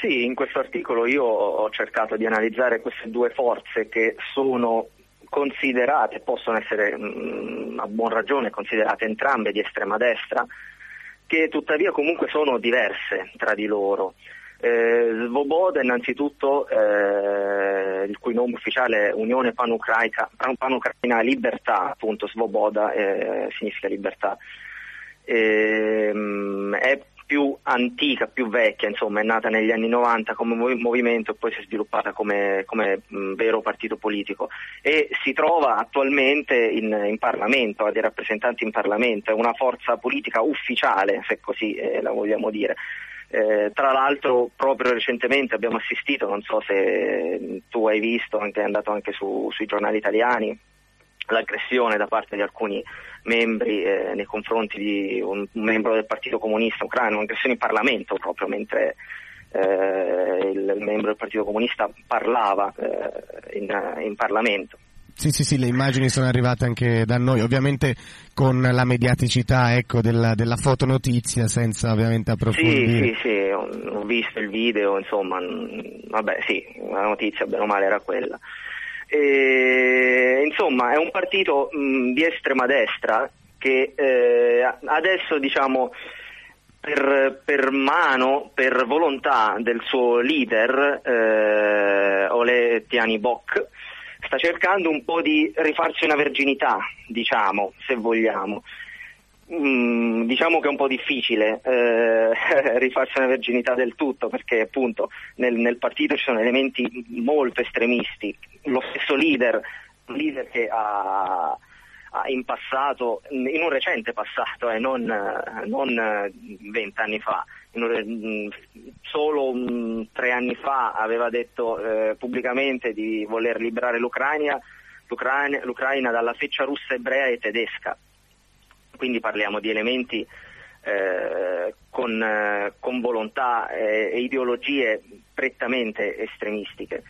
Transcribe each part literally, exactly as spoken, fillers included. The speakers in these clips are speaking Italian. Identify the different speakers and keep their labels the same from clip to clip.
Speaker 1: Sì, in questo articolo io ho cercato di analizzare queste due forze che sono considerate, possono essere mh, a buon ragione considerate entrambe di estrema destra, che tuttavia comunque sono diverse tra di loro. Eh, Svoboda innanzitutto, eh, il cui nome ufficiale è Unione Panucraina, Panucraina Libertà, appunto Svoboda eh, significa libertà, eh, è più antica, più vecchia, insomma è nata negli anni novanta come movimento e poi si è sviluppata come, come mh, vero partito politico e si trova attualmente in, in Parlamento, ha dei rappresentanti in Parlamento, è una forza politica ufficiale, se così eh, la vogliamo dire. Eh, tra l'altro proprio recentemente abbiamo assistito, non so se tu hai visto, anche è andato anche su, sui giornali italiani, l'aggressione da parte di alcuni membri eh, nei confronti di un, un membro del Partito Comunista ucraino, un'aggressione in Parlamento proprio mentre eh, il, il membro del Partito Comunista parlava eh, in, in Parlamento.
Speaker 2: Sì, sì, sì, le immagini sono arrivate anche da noi, ovviamente con la mediaticità, ecco, della, della fotonotizia, senza ovviamente approfondire.
Speaker 1: Sì, sì, sì, ho, ho visto il video, insomma, vabbè, sì, la notizia bene o male era quella. E, insomma, è un partito mh, di estrema destra che eh, adesso, diciamo, per, per mano, per volontà del suo leader, eh, Ole Tyahnybok, sta cercando un po' di rifarsi una verginità, diciamo, se vogliamo. Mm, diciamo che è un po' difficile eh, rifarsi una verginità del tutto, perché appunto nel, nel partito ci sono elementi molto estremisti. Lo stesso leader, un leader che ha, ha in passato, in un recente passato, eh, non vent'anni fa, in un, solo um, tre anni fa aveva detto eh, pubblicamente di voler liberare l'Ucraina, l'Ucraina, l'Ucraina dalla feccia russa, ebrea e tedesca. Quindi parliamo di elementi eh, con, eh, con volontà eh, e ideologie prettamente estremistiche.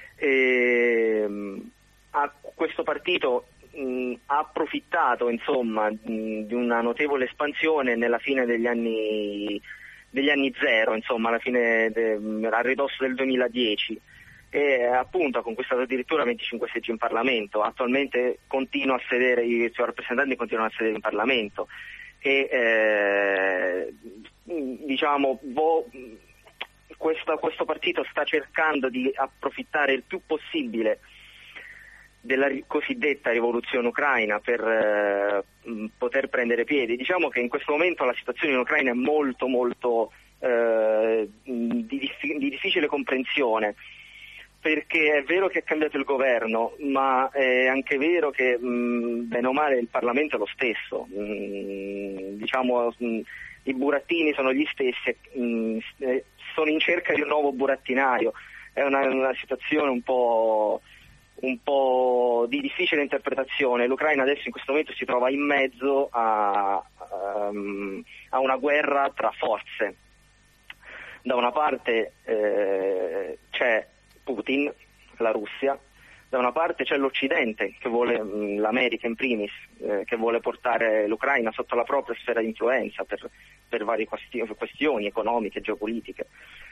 Speaker 1: E, a questo partito mh, ha approfittato, insomma, mh, di una notevole espansione nella fine degli anni degli anni zero, insomma, alla fine de, a ridosso del duemiladieci. E appunto ha conquistato addirittura venticinque seggi in Parlamento, attualmente continua a sedere, i suoi rappresentanti continuano a sedere in Parlamento e eh, diciamo vo, questo, questo partito sta cercando di approfittare il più possibile della cosiddetta rivoluzione ucraina per eh, poter prendere piedi. Diciamo che in questo momento la situazione in Ucraina è molto molto eh, di, di difficile comprensione, perché è vero che è cambiato il governo, ma è anche vero che mh, bene o male il Parlamento è lo stesso, mh, diciamo mh, i burattini sono gli stessi, mh, sono in cerca di un nuovo burattinario, è una, una situazione un po' un po' di difficile interpretazione. L'Ucraina adesso in questo momento si trova in mezzo a, um, a una guerra tra forze. Da una parte eh, c'è Putin, la Russia, da una parte c'è l'Occidente, che vuole, l'America in primis, eh, che vuole portare l'Ucraina sotto la propria sfera di influenza per, per varie questioni, questioni economiche, geopolitiche.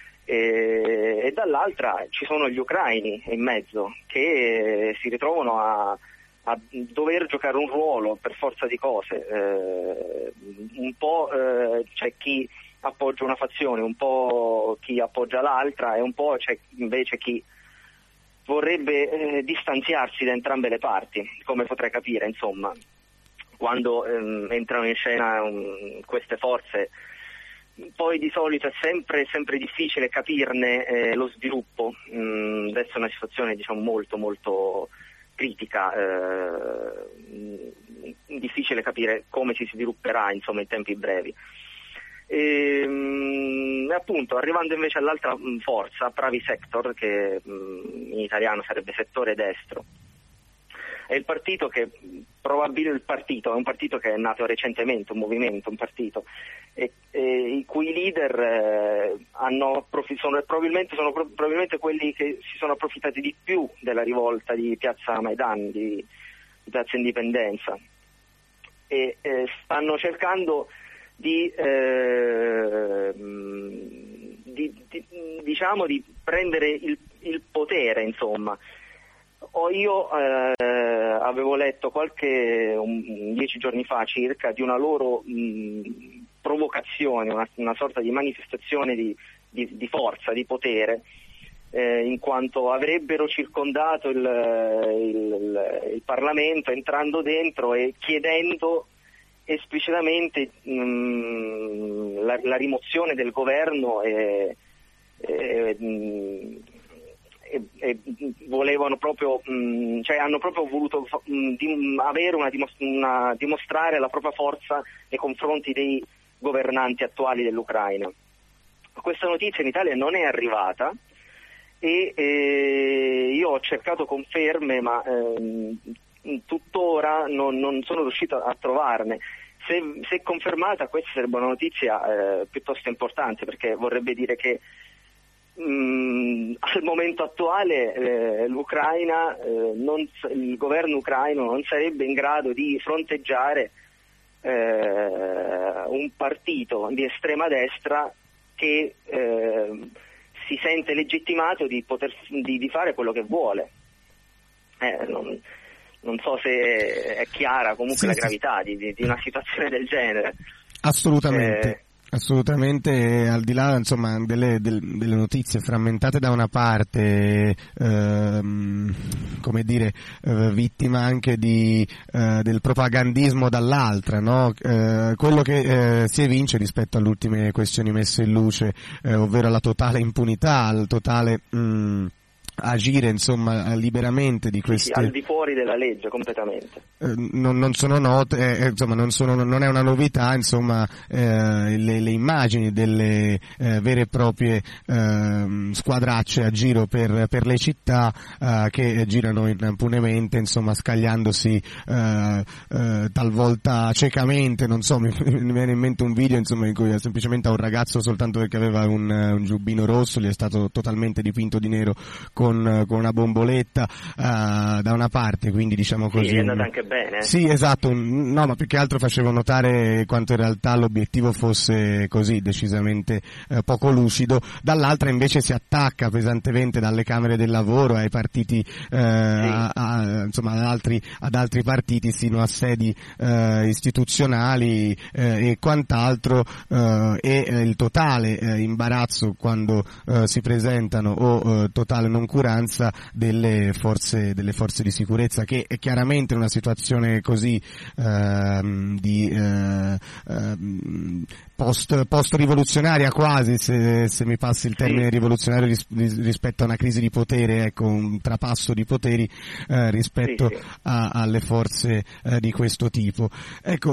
Speaker 1: E, e dall'altra ci sono gli ucraini in mezzo che si ritrovano a, a dover giocare un ruolo per forza di cose. Eh, un po' eh, c'è chi appoggia una fazione, un po' chi appoggia l'altra e un po' c'è invece chi vorrebbe eh, distanziarsi da entrambe le parti, come potrei capire, insomma, quando ehm, entrano in scena um, queste forze. Poi di solito è sempre, sempre difficile capirne eh, lo sviluppo. Mm, adesso è una situazione, diciamo, molto molto critica, eh, difficile capire come si svilupperà, insomma, in tempi brevi. E, mh, appunto, arrivando invece all'altra mh, forza, Pravi Sector, che mh, in italiano sarebbe settore destro, è il partito che probabilmente il partito è un partito che è nato recentemente, un movimento, un partito, e, e i cui leader eh, hanno sono, probabilmente sono pro- probabilmente quelli che si sono approfittati di più della rivolta di Piazza Maidan, di, di Piazza Indipendenza, e eh, stanno cercando di, eh, di, di, diciamo di prendere il, il potere, insomma. O io eh, avevo letto qualche un, dieci giorni fa circa di una loro mh, provocazione, una, una sorta di manifestazione di, di, di forza, di potere, eh, in quanto avrebbero circondato il, il, il, il Parlamento entrando dentro e chiedendo esplicitamente mh, la, la rimozione del governo e, e, mh, e, e volevano proprio, mh, cioè hanno proprio voluto mh, di, avere una, una dimostrare la propria forza nei confronti dei governanti attuali dell'Ucraina. Questa notizia in Italia non è arrivata e eh, io ho cercato conferme, ma eh, tuttora non, non sono riuscito a trovarne. Se, se confermata, questa sarebbe una notizia eh, piuttosto importante, perché vorrebbe dire che mh, al momento attuale eh, l'Ucraina, eh, non, il governo ucraino non sarebbe in grado di fronteggiare eh, un partito di estrema destra che eh, si sente legittimato di, poter, di, di fare quello che vuole. Eh, non, non so se è chiara comunque sì, la gravità di, di una situazione del genere.
Speaker 2: Assolutamente. Eh, Assolutamente, al di là insomma delle, delle, delle notizie frammentate da una parte, ehm, come dire, eh, vittima anche di, eh, del propagandismo dall'altra, no? Eh, quello che eh, si evince rispetto alle ultime questioni messe in luce, eh, ovvero la totale impunità, al totale mh, agire insomma liberamente di queste,
Speaker 1: sì, sì, al di fuori della legge completamente.
Speaker 2: Eh, non, non sono note, eh, insomma non sono, non è una novità insomma eh, le, le immagini delle eh, vere e proprie eh, squadracce a giro per, per le città eh, che girano impunemente, insomma scagliandosi eh, eh, talvolta ciecamente, non so, mi, mi viene in mente un video insomma in cui semplicemente a un ragazzo, soltanto perché aveva un, un giubbino rosso, gli è stato totalmente dipinto di nero con Con, con una bomboletta uh, da una parte, quindi diciamo così.
Speaker 1: Sì, è andata anche bene.
Speaker 2: Sì, esatto, no, ma più che altro facevo notare quanto in realtà l'obiettivo fosse così, decisamente eh, poco lucido. Dall'altra invece si attacca pesantemente dalle Camere del Lavoro ai partiti, eh, sì. a, a, insomma ad altri, ad altri partiti, sino a sedi eh, istituzionali eh, e quant'altro, eh, e eh, il totale eh, imbarazzo quando eh, si presentano o eh, totale non delle forze delle forze di sicurezza, che è chiaramente una situazione così ehm, di eh, ehm, post post rivoluzionaria quasi, se, se mi passi il termine sì. rivoluzionario ris, rispetto a una crisi di potere, ecco, un trapasso di poteri eh, rispetto sì, sì. A, alle forze eh, di questo tipo. Ecco,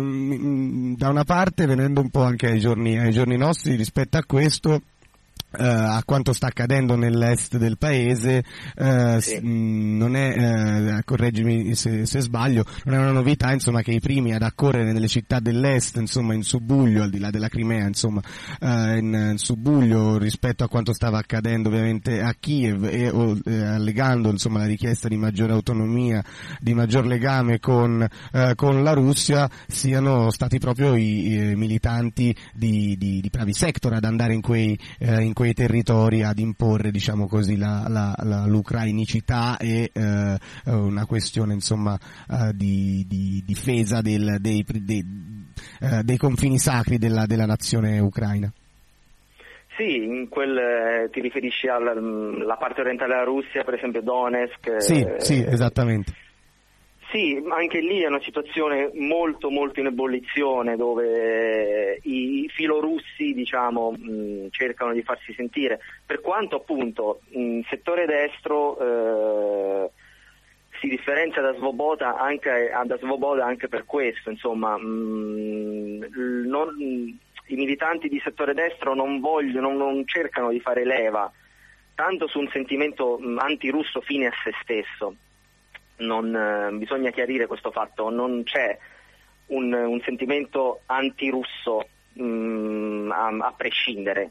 Speaker 2: ehm, da una parte, venendo un po' anche ai giorni ai giorni nostri rispetto a questo, Uh, a quanto sta accadendo nell'est del paese, uh, sì. mh, non è, uh, correggimi se, se sbaglio, non è una novità insomma che i primi ad accorrere nelle città dell'est, insomma in subbuglio, al di là della Crimea, insomma uh, in, in subbuglio rispetto a quanto stava accadendo ovviamente a Kiev, e o, eh, allegando insomma la richiesta di maggiore autonomia, di maggior legame con, uh, con la Russia, siano stati proprio i, i militanti di, di, di Pravi Sector ad andare in quei uh, in quei territori ad imporre, diciamo così, la, la, la, l'ucrainicità e eh, una questione insomma eh, di, di difesa del, dei, dei, eh, dei confini sacri della, della nazione ucraina.
Speaker 1: Sì, in quel eh, ti riferisci alla, alla parte orientale della Russia, per esempio Donetsk?
Speaker 2: Sì,
Speaker 1: eh,
Speaker 2: sì, esattamente.
Speaker 1: Sì, anche lì è una situazione molto molto in ebollizione, dove i, i filorussi, diciamo, mh, cercano di farsi sentire, per quanto appunto il settore destro eh, si differenzia da Svoboda anche, da Svoboda anche per questo, insomma, mh, non, i militanti di settore destro non vogliono, non, non cercano di fare leva tanto su un sentimento mh, antirusso fine a se stesso. Non, eh, bisogna chiarire questo fatto, non c'è un, un sentimento antirusso mh, a, a prescindere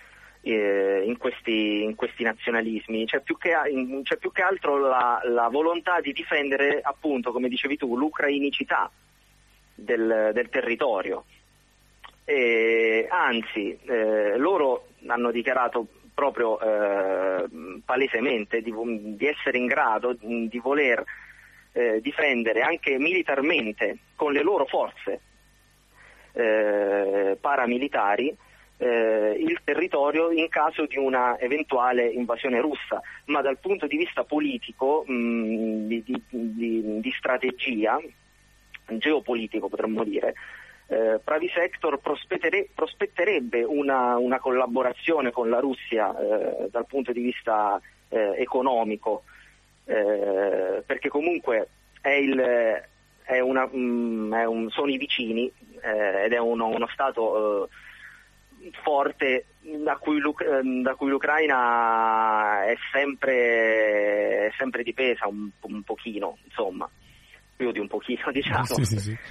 Speaker 1: eh, in, questi, in questi nazionalismi, c'è più che, in, c'è più che altro la, la volontà di difendere, appunto, come dicevi tu, l'ucrainicità del, del territorio. e anzi eh, loro hanno dichiarato proprio eh, palesemente di, di essere in grado di voler eh, difendere anche militarmente con le loro forze eh, paramilitari eh, il territorio in caso di una eventuale invasione russa, ma dal punto di vista politico, mh, di, di, di, di strategia geopolitico potremmo dire, eh, Pravi Sector prospettere, prospetterebbe una, una collaborazione con la Russia eh, dal punto di vista eh, economico, eh, perché comunque è il, è una, mh, è un, sono i vicini eh, ed è uno, uno stato eh, forte da cui, da cui l'Ucraina è sempre, è sempre dipesa un, un pochino, insomma, più di un pochino diciamo.
Speaker 2: Sì, sì, sì.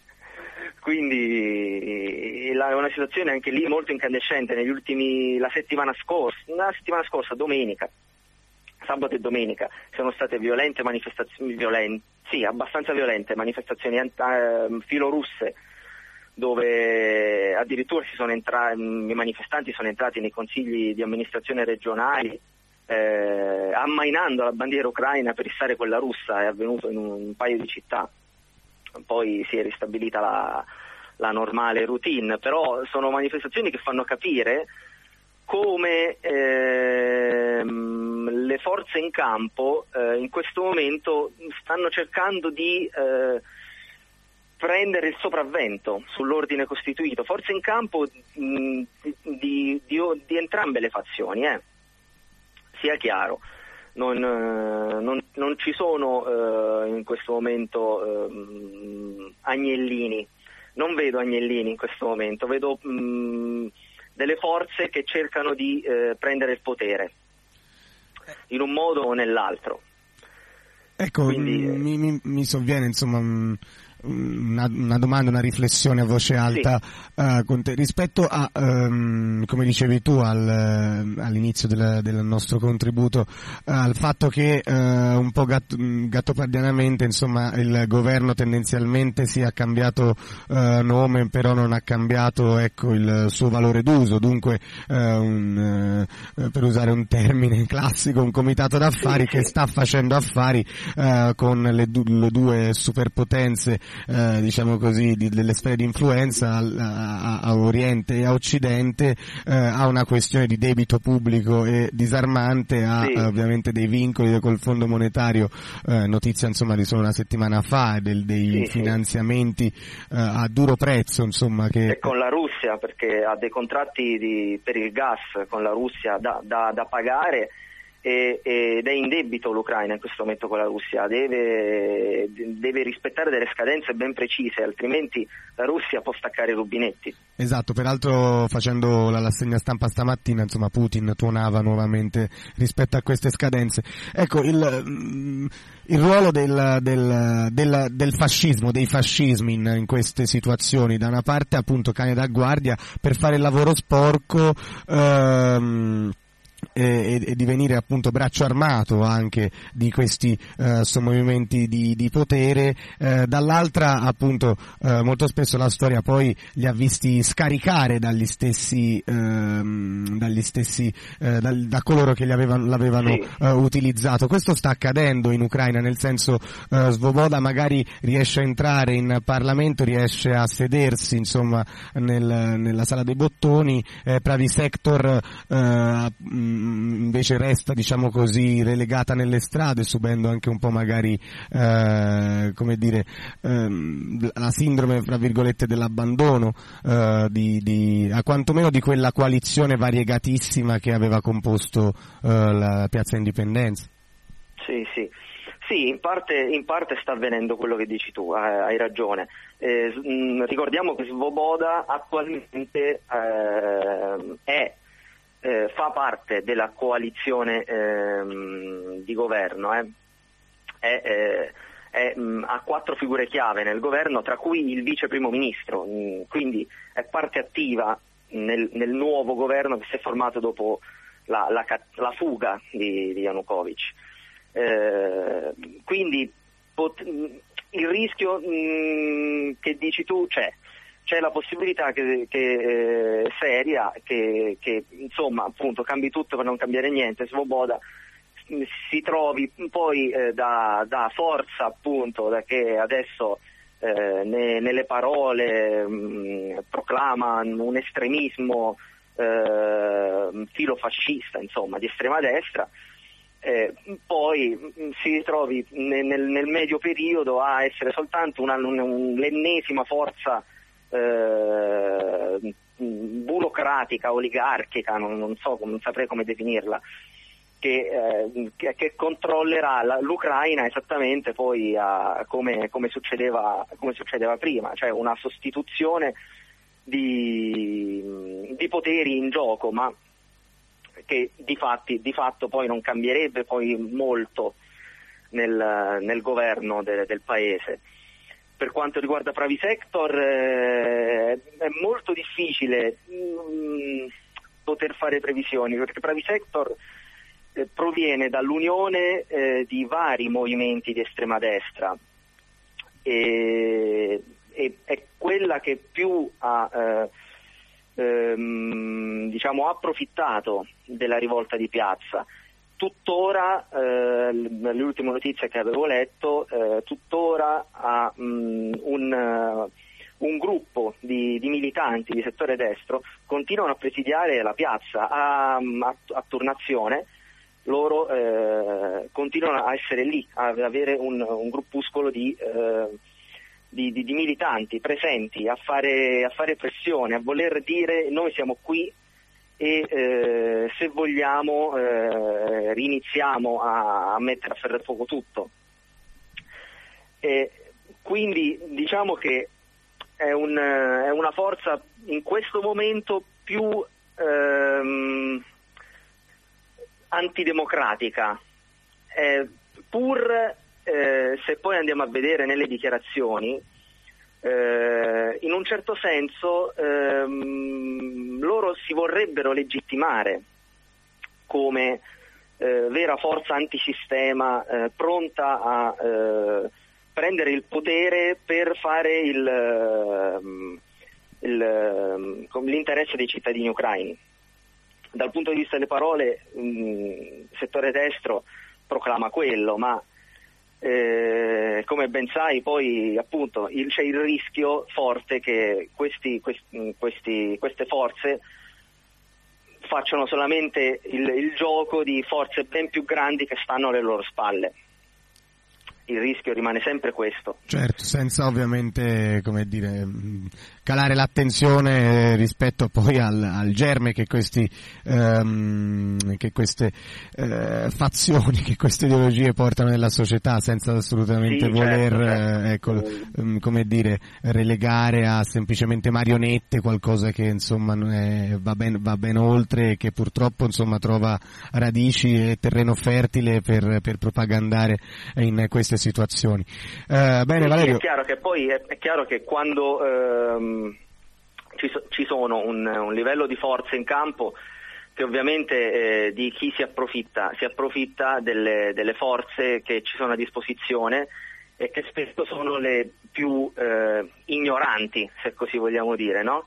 Speaker 1: Quindi la, è una situazione anche lì molto incandescente. Negli ultimi, la settimana scorsa, la settimana scorsa, domenica, sabato e domenica, sono state violente manifestazioni, violente, sì, abbastanza violente manifestazioni eh, filorusse, dove addirittura si sono entrati, i manifestanti sono entrati nei consigli di amministrazione regionali eh, ammainando la bandiera ucraina per issare quella russa. È avvenuto in un paio di città, poi si è ristabilita la, la normale routine, però sono manifestazioni che fanno capire come ehm, le forze in campo eh, in questo momento stanno cercando di eh, prendere il sopravvento sull'ordine costituito, forze in campo mh, di, di, di entrambe le fazioni, eh. sia chiaro, non, non, non ci sono eh, in questo momento eh, agnellini, non vedo agnellini in questo momento, vedo mh, delle forze che cercano di eh, prendere il potere in un modo o nell'altro.
Speaker 2: Ecco,
Speaker 1: Quindi,
Speaker 2: mh, mi, mi, mi sovviene insomma mh, una, una domanda, una riflessione a voce alta, sì. uh, con te, rispetto a, um, come dicevi tu al, all'inizio del, del nostro contributo, uh, al fatto che uh, un po' gatto, gattopardianamente insomma il governo tendenzialmente sia cambiato uh, nome, però non ha cambiato ecco il suo valore d'uso, dunque uh, un, uh, per usare un termine classico, un comitato d'affari sì, che sì. sta facendo affari uh, con le, du- le due superpotenze Eh, diciamo così, di, delle sfere di influenza a, a, a Oriente e a Occidente, eh, ha una questione di debito pubblico e disarmante, ha sì. eh, ovviamente dei vincoli col Fondo Monetario, eh, notizia insomma di solo una settimana fa, del, dei sì, finanziamenti sì. Eh, a duro prezzo insomma che...
Speaker 1: E con la Russia, perché ha dei contratti di, per il gas con la Russia da, da, da pagare, ed è in debito l'Ucraina in questo momento con la Russia, deve, deve rispettare delle scadenze ben precise, altrimenti la Russia può staccare i rubinetti.
Speaker 2: Esatto, peraltro facendo la rassegna stampa stamattina insomma Putin tuonava nuovamente rispetto a queste scadenze. Ecco, il, il ruolo del, del, del, del fascismo, dei fascismi in, in queste situazioni, da una parte appunto cane da guardia per fare il lavoro sporco, ehm, E, e di venire appunto braccio armato anche di questi eh, sommovimenti di, di potere, eh, dall'altra appunto eh, molto spesso la storia poi li ha visti scaricare dagli stessi ehm, dagli stessi eh, dal, da coloro che li avevano, l'avevano sì. eh, utilizzato. Questo sta accadendo in Ucraina, nel senso eh, Svoboda magari riesce a entrare in Parlamento, riesce a sedersi insomma nel, nella sala dei bottoni, eh, Pravi Sector eh, invece resta diciamo così relegata nelle strade, subendo anche un po' magari eh, come dire ehm, la sindrome fra virgolette dell'abbandono eh, di, di a quantomeno di quella coalizione variegatissima che aveva composto eh, la Piazza Indipendenza.
Speaker 1: Sì, sì. Sì, in parte, in parte sta avvenendo quello che dici tu, eh, hai ragione. Eh, mh, ricordiamo che Svoboda attualmente eh, è Eh, fa parte della coalizione ehm, di governo, eh. è, eh, è, mh, ha quattro figure chiave nel governo, tra cui il vice primo ministro, mh, quindi è parte attiva nel, nel nuovo governo che si è formato dopo la, la, la fuga di, di Yanukovych. Eh, quindi pot- il rischio mh, che dici tu c'è. c'è la possibilità che, che eh, seria che, che insomma appunto cambi tutto per non cambiare niente, Svoboda si trovi poi eh, da, da forza appunto da che adesso eh, ne, nelle parole mh, proclama un estremismo eh, filofascista, insomma di estrema destra, eh, poi mh, si trovi nel, nel medio periodo a essere soltanto una, un, l'ennesima forza eh, burocratica, oligarchica, non, non so, non saprei come definirla, Che, eh, che, che controllerà la, l'Ucraina esattamente poi a, come, come, succedeva, come succedeva prima, cioè una sostituzione di, di poteri in gioco, ma che di, fatti, di fatto poi non cambierebbe poi molto nel, nel governo de, del paese. Per quanto riguarda Pravi Sector eh, è molto difficile mh, poter fare previsioni, perché Pravi Sector Eh, proviene dall'unione eh, di vari movimenti di estrema destra e, e è quella che più ha eh, ehm, diciamo approfittato della rivolta di piazza. Tuttora eh, le ultime notizie che avevo letto eh, tuttora ha mh, un uh, un gruppo di, di militanti di settore destro continuano a presidiare la piazza a, a, a turnazione. Loro eh, continuano a essere lì, ad avere un, un gruppuscolo di, eh, di, di, di militanti presenti, a fare, a fare pressione, a voler dire noi siamo qui e eh, se vogliamo eh, riniziamo a, a mettere a ferro e fuoco tutto. E quindi diciamo che è, un, è una forza in questo momento più ehm, antidemocratica, eh, pur eh, se poi andiamo a vedere nelle dichiarazioni, eh, in un certo senso ehm, loro si vorrebbero legittimare come eh, vera forza antisistema eh, pronta a eh, prendere il potere per fare il, il, l'interesse dei cittadini ucraini. Dal punto di vista delle parole, il settore destro proclama quello, ma eh, come ben sai poi appunto il, c'è il rischio forte che questi, questi, questi, queste forze facciano solamente il, il gioco di forze ben più grandi che stanno alle loro spalle. Il rischio rimane sempre questo.
Speaker 2: Certo, senza ovviamente, come dire, calare l'attenzione rispetto poi al, al germe che questi ehm, che queste eh, fazioni, che queste ideologie portano nella società, senza assolutamente
Speaker 1: sì,
Speaker 2: voler
Speaker 1: certo, certo.
Speaker 2: Eh, ecco, ehm, come dire, relegare a semplicemente marionette qualcosa che insomma non è, va ben va ben oltre e che purtroppo insomma trova radici e terreno fertile per per propagandare in queste situazioni. Eh, bene,
Speaker 1: sì,
Speaker 2: Valerio.
Speaker 1: È chiaro che poi è, è chiaro che quando ehm, ci, so, ci sono un, un livello di forze in campo che ovviamente eh, di chi si approfitta, si approfitta delle, delle forze che ci sono a disposizione e che spesso sono le più eh, ignoranti, se così vogliamo dire, no?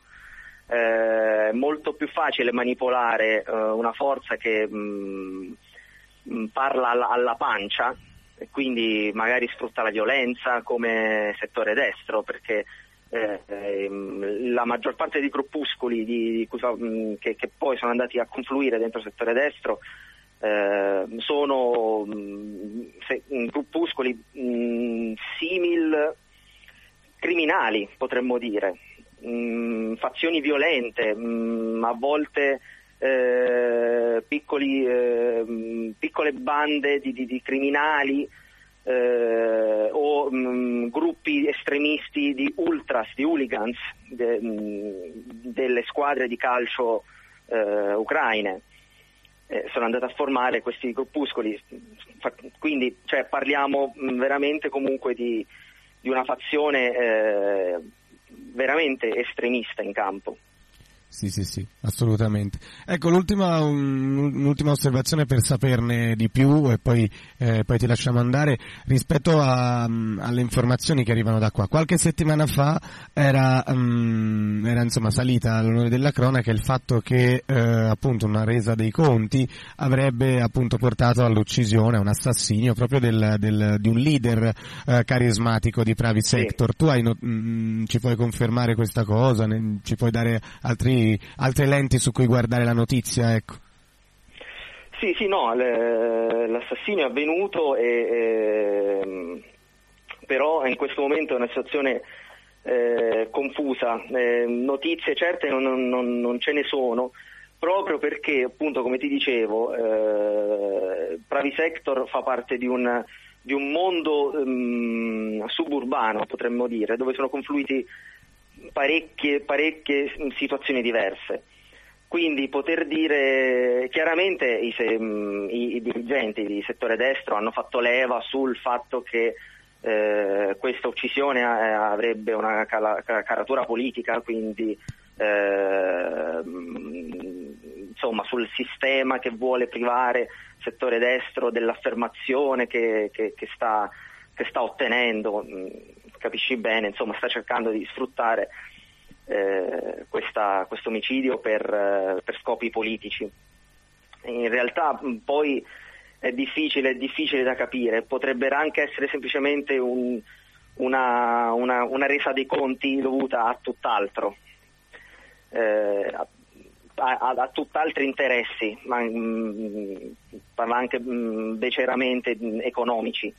Speaker 1: È molto più facile manipolare eh, una forza che mh, parla alla, alla pancia e quindi magari sfrutta la violenza come settore destro, perché eh, ehm, la maggior parte dei gruppuscoli di, di cui, mh, che, che poi sono andati a confluire dentro il settore destro eh, sono mh, se, mh, gruppuscoli mh, simil criminali, potremmo dire, mh, fazioni violente, mh, a volte Eh, piccoli, eh, piccole bande di, di, di criminali eh, o mh, gruppi estremisti di ultras, di hooligans de, mh, delle squadre di calcio eh, ucraine eh, sono andate a formare questi gruppuscoli, quindi cioè, parliamo mh, veramente comunque di, di una fazione eh, veramente estremista in campo.
Speaker 2: Sì, sì, sì, assolutamente. Ecco, l'ultima, un'ultima osservazione per saperne di più e poi, eh, poi ti lasciamo andare, rispetto a, alle informazioni che arrivano da qua. Qualche settimana fa era, um, era insomma salita all'onore della cronaca il fatto che eh, appunto una resa dei conti avrebbe appunto portato all'uccisione, a un assassinio proprio del, del, di un leader eh, carismatico di Private Sector. Sì. Tu hai, mh, ci puoi confermare questa cosa? Ne, ci puoi dare altri altre lenti su cui guardare la notizia, ecco.
Speaker 1: Sì, sì, no, l'assassinio è avvenuto, e, e, però in questo momento è una situazione eh, confusa, eh, notizie certe non, non, non ce ne sono, proprio perché appunto, come ti dicevo, eh, Private Sector fa parte di un, di un mondo um, suburbano, potremmo dire, dove sono confluiti parecchie, parecchie situazioni diverse. Quindi poter dire chiaramente i, se, i, i dirigenti di settore destro hanno fatto leva sul fatto che eh, questa uccisione avrebbe una cala, caratura politica, quindi eh, insomma sul sistema che vuole privare il settore destro dell'affermazione che, che, che, sta, che sta ottenendo. Capisci bene, insomma, sta cercando di sfruttare eh, questa, questo omicidio per, eh, per scopi politici. In realtà poi è difficile, è difficile da capire, potrebbe anche essere semplicemente un, una, una, una resa dei conti dovuta a tutt'altro, eh, a, a, a tutt'altri interessi, ma mh, parla anche mh, beceramente mh, economici.